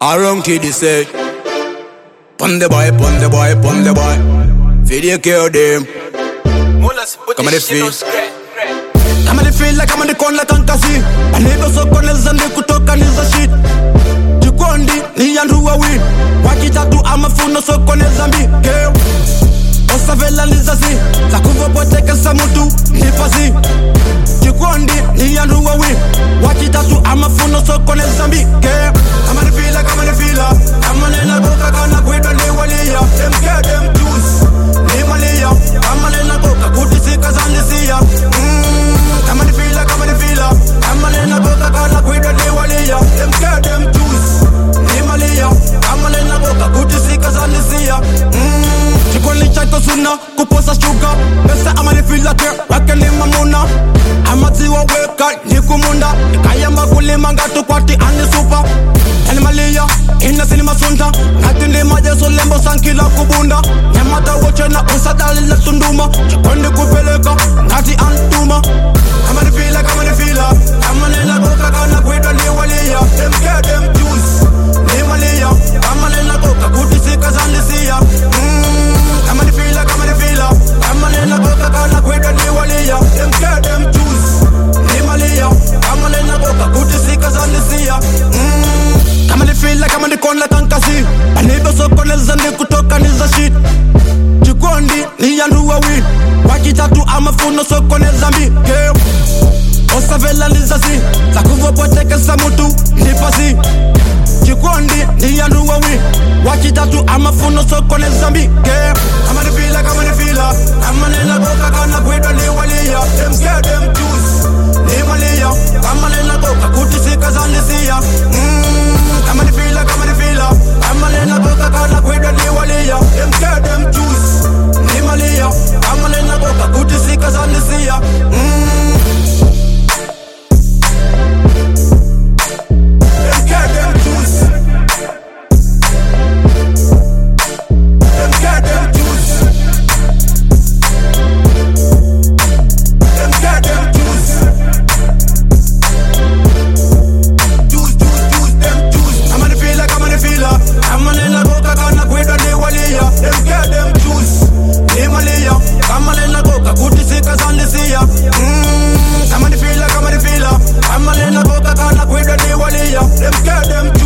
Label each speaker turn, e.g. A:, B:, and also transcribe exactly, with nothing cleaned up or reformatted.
A: Around kid say, pon the boy, pon the boy, pon the boy. Video kill them. Come on the feel. Come on the feel like I'm on the corner kankasi. Anebo so kone zande kutoka niza shit. Jikondi ni yanduwa win. Wakitatu amafuno so kone zambi. Girl, osavela nizazi. Zakuvo poteka samutu nipasi. Jikondi ni yanduwa win. Wakitatu amafuno so kone zambi. Girl, come on the feel like I'm on the feel. Come on in a boka kana kwida ni waliya. Them care them juice. Ni malia. Come on in a boka kutisika zandisia. Mmm. Come on the feel like I'm on the feel. Come on in a boka kana kwida ni waliya. Them care them juice. Ni malia. Come on in a boka kutisika zandisia. Mmm. Chikoni chaito suna kuposa sugar. Besa I'm on the feel like wake ni mamuna. Amatiwa weka ni kumunda. Kayamba kulima ngatu kwati andi super. Animalia, inna sinima sunta. Natindi maje so lembo sankila kubunda. Nyamata woche na usadali la tunduma. Chikondi kupeleka, nati antuma. Kama ni fila, kama ni fila. Kama ni la boka kana kwida ni waliya. Them care them juice, ni malia. Kama ni la boka kutisika zandisia. Mmm, kama ni fila, kama ni fila. Kama ni la boka kana kwida ni waliya. Them care them juice, ni malia. Kama ni la boka kutisika zandisia. Mmm. Kama ni feel like I'm on the corner kankasi. Anebo so kone zande kutoka niza shit. Jikondi ni yanduwa win. Wakitatu amafuno so kone zambi. Girl, osavela nizazi. Zakuvo poteka samutu nipasi. Jikondi ni yanduwa win. Wakitatu amafuno so kone zambi. Girl, kama ni feel like I'm on the feel. Kama ni la boka kana kwida ni waliya. Them care them juice, ni malia. Kama ni la boka kutisika zandisia. Mmm. Kama ni fila, kama ni fila. Kama ni na boka kana kwida ni waliya. Them care them juice, ni malia. Kama ni na boka kutisika zandisia. Mmm. Them care them juice. Them care them juice. Them care them juice. I'm on in a boca kana kwida ni waliya. Them care them juice, ni malia. Come on in a boca kutisika zandisia. Mmm, come on the feel, come on the feel. I'm on in a boca kana kwida ni waliya. Them care them